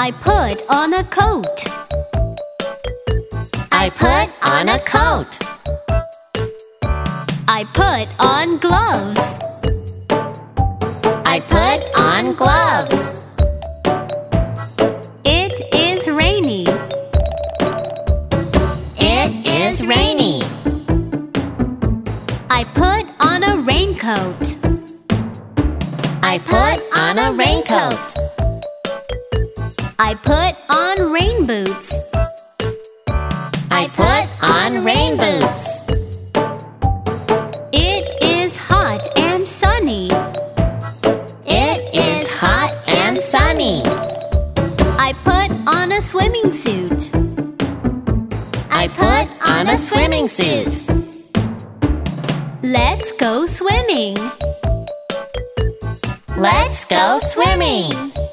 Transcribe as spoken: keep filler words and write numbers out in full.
I put on a coat. I put on a coat. I put on gloves. I put on gloves. It is rainy. It is rainy. I put on a raincoat. I put on a raincoat. I put on rain boots. I put on rain boots. It is hot and sunny. It is hot and sunny. I put on a swimming suit. I put on a swimming suit. Let's go swimming. Let's go swimming.